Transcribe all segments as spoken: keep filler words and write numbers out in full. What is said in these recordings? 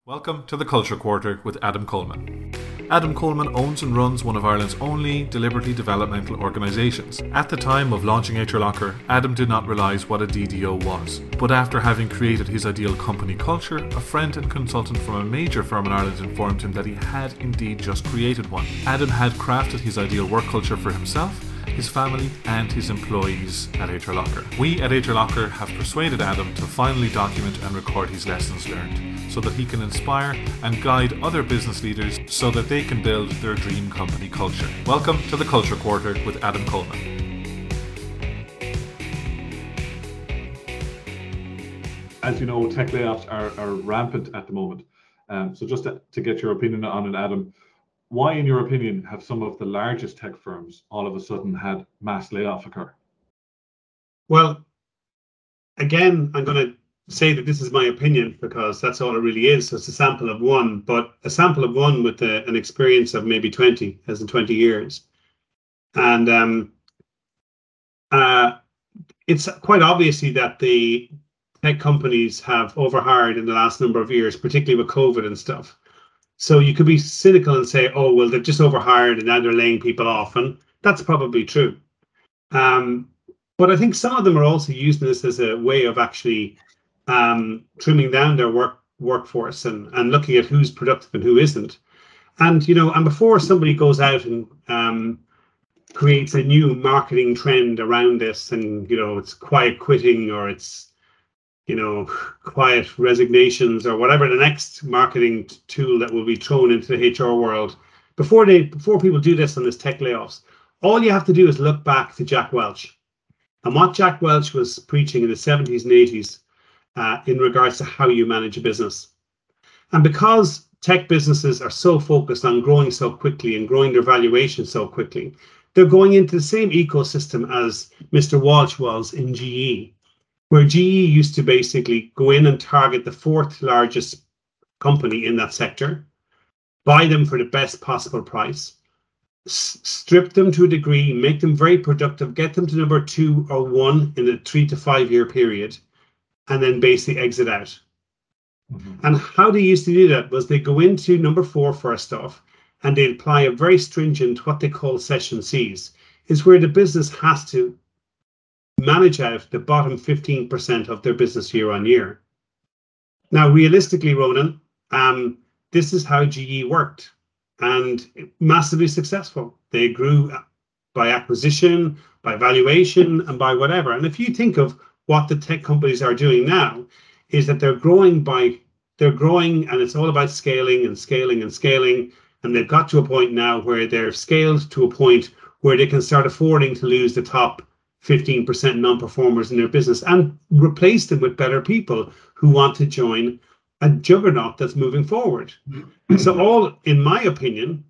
Welcome to the Culture Quarter with Adam Coleman. Adam Coleman owns and runs one of Ireland's only deliberately developmental organisations. At the time of launching HRLocker, Adam did not realise what a D D O was. But after having created his ideal company culture, a friend and consultant from a major firm in Ireland informed him that he had indeed just created one. Adam had crafted his ideal work culture for himself, his family and his employees at HRLocker. We at HRLocker have persuaded Adam to finally document and record his lessons learned so that he can inspire and guide other business leaders so that they can build their dream company culture. Welcome to the Culture Quarter with Adam Coleman. As you know, tech layoffs are, are rampant at the moment. Um, so just to, to get your opinion on it, Adam, why, in your opinion, have some of the largest tech firms all of a sudden had mass layoff occur? Well, again, I'm going to say that this is my opinion because that's all it really is. So it's a sample of one, but a sample of one with a, an experience of maybe twenty, as in twenty years. And um, uh, it's quite obviously that the tech companies have overhired in the last number of years, particularly with COVID and stuff. So you could be cynical and say, oh, well, they've just overhired and now they're laying people off. And that's probably true. Um, but I think some of them are also using this as a way of actually um, trimming down their work workforce and, and looking at who's productive and who isn't. And, you know, and before somebody goes out and um, creates a new marketing trend around this and, you know, it's quiet quitting or it's, you know, quiet resignations or whatever the next marketing t- tool that will be thrown into the H R world. Before they, before people do this on this tech layoffs, all you have to do is look back to Jack Welch and what Jack Welch was preaching in the seventies and eighties uh, in regards to how you manage a business. And because tech businesses are so focused on growing so quickly and growing their valuation so quickly, they're going into the same ecosystem as Mister Walsh was in G E. Where G E used to basically go in and target the fourth largest company in that sector, buy them for the best possible price, s- strip them to a degree, make them very productive, get them to number two or one in a three to five year period, and then basically exit out. Mm-hmm. And how they used to do that was they go into number four first off, and they apply a very stringent, what they call session C's, is where the business has to manage out the bottom fifteen percent of their business year on year. Now, realistically, Ronan, um, this is how G E worked and massively successful. They grew by acquisition, by valuation, and by whatever. And if you think of what the tech companies are doing now, is that they're growing by, they're growing and it's all about scaling and scaling and scaling. And they've got to a point now where they're scaled to a point where they can start affording to lose the top fifteen percent non-performers in their business and replace them with better people who want to join a juggernaut that's moving forward. So all, in my opinion,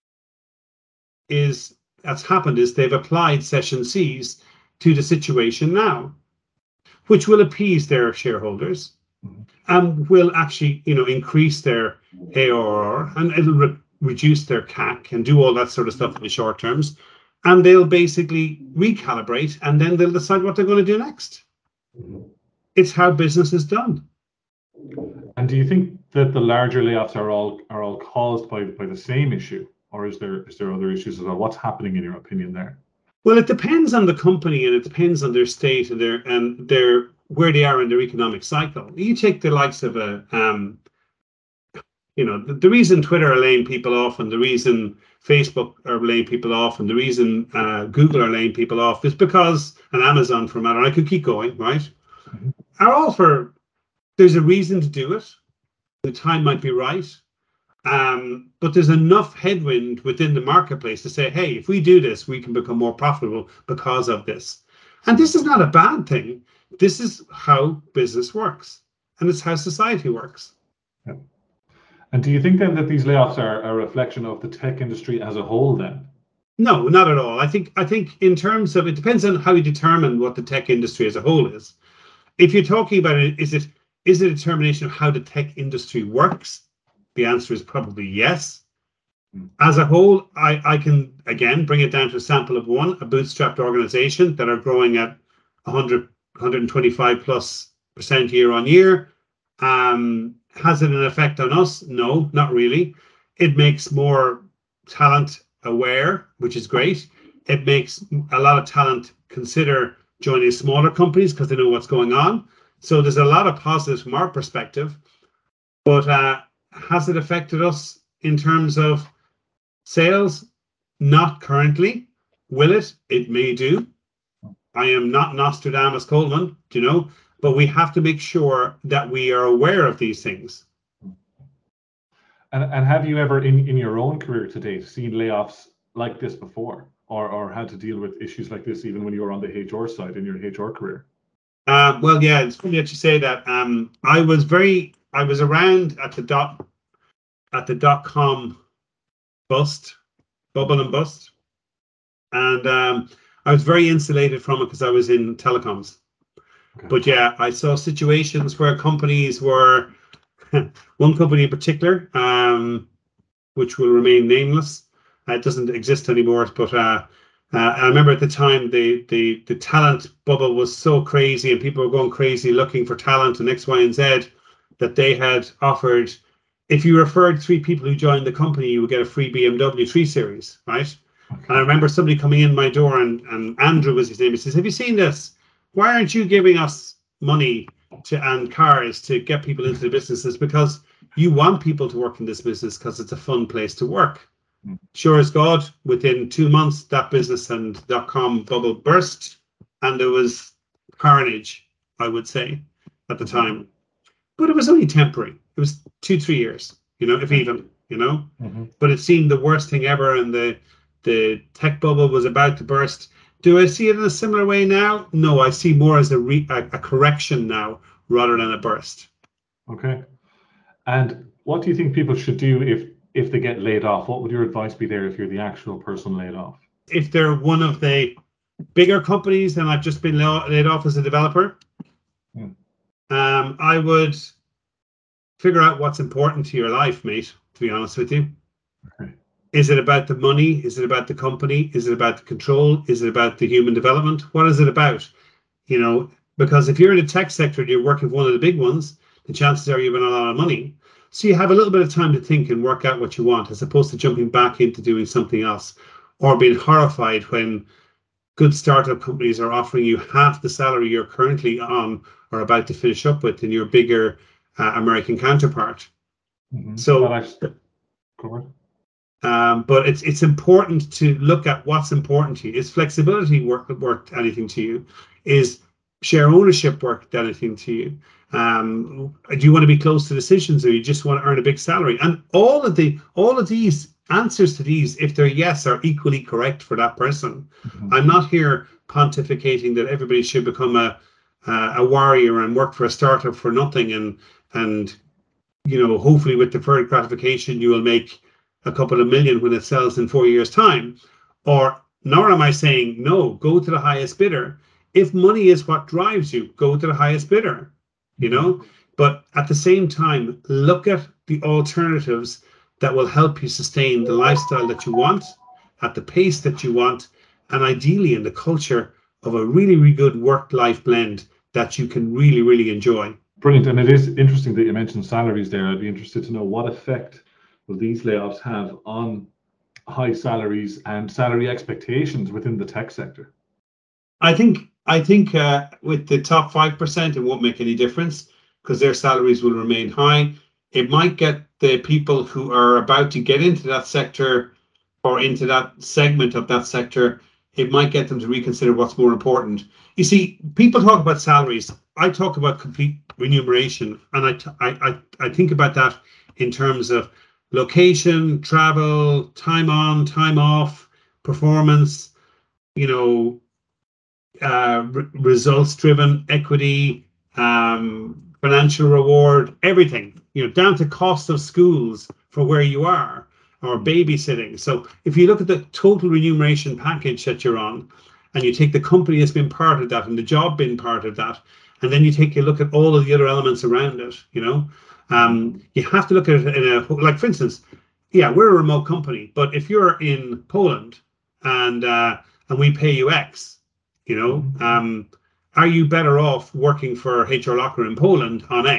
is that's happened is they've applied session C's to the situation now, which will appease their shareholders and will actually, you know, increase their A R R and it'll re- reduce their C A C and do all that sort of stuff in the short terms. And they'll basically recalibrate and then they'll decide what they're going to do next. Mm-hmm. It's how business is done. And do you think that the larger layoffs are all are all caused by, by the same issue? Or is there is there other issues as well? What's happening in your opinion there? Well, it depends on the company and it depends on their state and their and their where they are in their economic cycle. You take the likes of a um, you know, the, the reason Twitter are laying people off and the reason Facebook are laying people off and the reason uh, Google are laying people off is because, and Amazon for a matter, I could keep going, right? Mm-hmm. Are all for, there's a reason to do it. The time might be right. Um, but there's enough headwind within the marketplace to say, hey, if we do this, we can become more profitable because of this. And this is not a bad thing. This is how business works. And it's how society works. Yeah. And do you think then that these layoffs are a reflection of the tech industry as a whole then? No, not at all. I think I think in terms of, it depends on how you determine what the tech industry as a whole is. If you're talking about it, is it is it a determination of how the tech industry works? The answer is probably yes. As a whole, I, I can, again, bring it down to a sample of one, a bootstrapped organization that are growing at one hundred, one hundred twenty-five plus percent year on year. Um, has it an effect on us? No, not really. It makes more talent aware, which is great. It makes a lot of talent consider joining smaller companies because they know what's going on. So there's a lot of positives from our perspective. But uh, has it affected us in terms of sales? Not currently. Will it? It may do. I am not Nostradamus Coleman, you know, but we have to make sure that we are aware of these things. And, and have you ever, in, in your own career to date, seen layoffs like this before, or, or had to deal with issues like this even when you were on the H R side in your H R career? Uh, well, yeah, it's funny that you say that. Um, I was very, I was around at the dot, at the dot com bust, bubble and bust, and um, I was very insulated from it because I was in telecoms. Okay. But yeah, I saw situations where companies were, one company in particular, um, which will remain nameless. Uh, it doesn't exist anymore, but uh, uh, I remember at the time the, the the talent bubble was so crazy and people were going crazy looking for talent and X, Y, and Z that they had offered, if you referred three people who joined the company, you would get a free B M W three Series, right? Okay. And I remember somebody coming in my door, and, and Andrew was his name. He says, have you seen this? Why aren't you giving us money to and cars to get people into the businesses? Because you want people to work in this business because it's a fun place to work. Mm. Sure as God, within two months, that business and dot-com bubble burst, and there was carnage, I would say, at the time. But it was only temporary. It was two, three years, you know, if even, you know. Mm-hmm. But it seemed the worst thing ever, and the the tech bubble was about to burst. Do I see it in a similar way now? No, I see more as a, re, a, a correction now rather than a burst. Okay. And what do you think people should do if, if they get laid off? What would your advice be there if you're the actual person laid off? If they're one of the bigger companies and I've just been laid off as a developer, hmm. um, I would figure out what's important to your life, mate, to be honest with you. Okay. Is it about the money? Is it about the company? Is it about the control? Is it about the human development? What is it about? You know, because if you're in the tech sector and you're working for one of the big ones, the chances are you have a lot of money. So you have a little bit of time to think and work out what you want, as opposed to jumping back into doing something else or being horrified when good startup companies are offering you half the salary you're currently on or about to finish up with in your bigger uh, American counterpart. Mm-hmm. So, um, but it's it's important to look at what's important to you. Is flexibility work worth anything to you? Is share ownership worth anything to you? Um, do you want to be close to decisions, or you just want to earn a big salary? And all of the all of these answers to these, if they're yes, are equally correct for that person. Mm-hmm. I'm not here pontificating that everybody should become a uh, a warrior and work for a startup for nothing, and and you know, hopefully with deferred gratification you will make a couple of million when it sells in four years' time. Or nor am I saying no, go to the highest bidder. If money is what drives you, go to the highest bidder. You know, but at the same time, look at the alternatives that will help you sustain the lifestyle that you want, at the pace that you want, and ideally in the culture of a really, really good work-life blend that you can really, really enjoy. Brilliant. And it is interesting that you mentioned salaries there. I'd be interested to know what effect will these layoffs have on high salaries and salary expectations within the tech sector? I think I think uh, with the top five percent, it won't make any difference because their salaries will remain high. It might get the people who are about to get into that sector or into that segment of that sector, it might get them to reconsider what's more important. You see, people talk about salaries. I talk about complete remuneration, and I, t- I, I, I think about that in terms of location, travel, time on, time off, performance, you know, uh, re- results-driven equity, um, financial reward, everything, you know, down to cost of schools for where you are, or babysitting. So if you look at the total remuneration package that you're on, and you take the company that's been part of that and the job being part of that, and then you take a look at all of the other elements around it, you know, um, you have to look at it in a, like, for instance, yeah, we're a remote company, but if you're in Poland and uh, and we pay you X, you know, um, are you better off working for H R Locker in Poland on X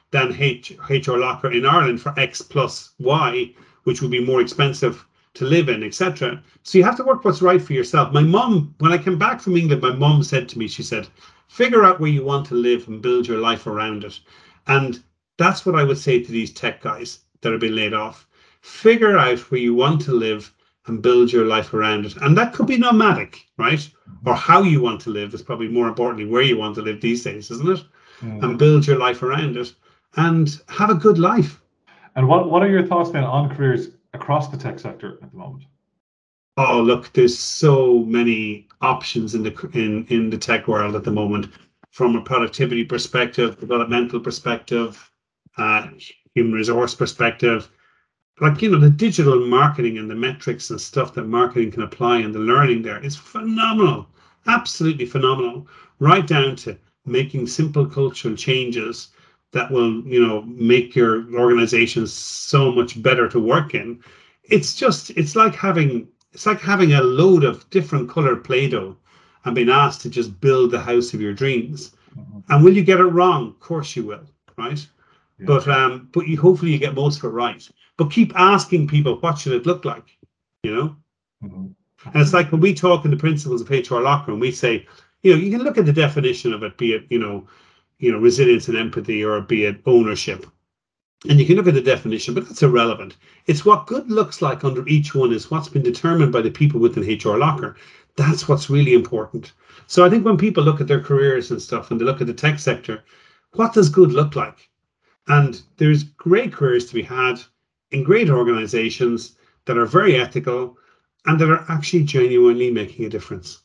than H, H R Locker in Ireland for X plus Y, which would be more expensive to live in, et cetera. So you have to work what's right for yourself. My mum, when I came back from England, my mum said to me, she said, figure out where you want to live and build your life around it. And that's what I would say to these tech guys that have been laid off. Figure out where you want to live and build your life around it. And that could be nomadic, right? Or how you want to live is probably more importantly where you want to live these days, isn't it? Mm. And build your life around it and have a good life. And what, what are your thoughts then on careers across the tech sector at the moment? Oh, look, there's so many options in the in, in the tech world at the moment, from a productivity perspective, developmental perspective, uh, human resource perspective. Like, you know, the digital marketing and the metrics and stuff that marketing can apply and the learning there is phenomenal, absolutely phenomenal, right down to making simple cultural changes that will, you know, make your organizations so much better to work in. It's just, it's like having, it's like having a load of different colored Play-Doh and being asked to just build the house of your dreams. Mm-hmm. And will you get it wrong? Of course you will, right? Yeah. But um, but you hopefully you get most of it right. But keep asking people, what should it look like? You know? Mm-hmm. And it's like when we talk in the principles of H R Locker and we say, you know, you can look at the definition of it, be it, you know, you know, resilience and empathy, or be it ownership. And you can look at the definition, but that's irrelevant. It's what good looks like under each one is what's been determined by the people within H R Locker. That's what's really important. So I think when people look at their careers and stuff and they look at the tech sector, what does good look like? And there's great careers to be had in great organizations that are very ethical and that are actually genuinely making a difference.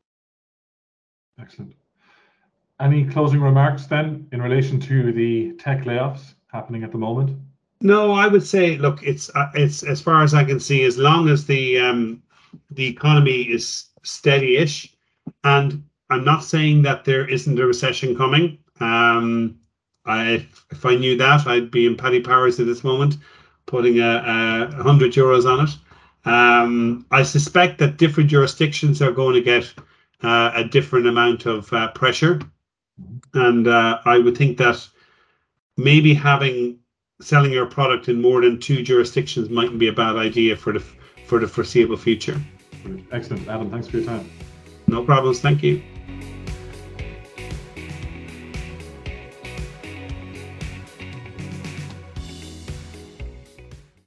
Excellent. Any closing remarks then in relation to the tech layoffs happening at the moment? No, I would say, look, it's uh, it's as far as I can see, as long as the um, the economy is steady-ish, and I'm not saying that there isn't a recession coming. Um, I, if I knew that, I'd be in Paddy Powers at this moment, putting a, a hundred euros on it. Um, I suspect that different jurisdictions are going to get uh, a different amount of uh, pressure, and uh, I would think that maybe having selling your product in more than two jurisdictions mightn't be a bad idea for the for the foreseeable future. Excellent, Adam. Thanks for your time. No problems. Thank you.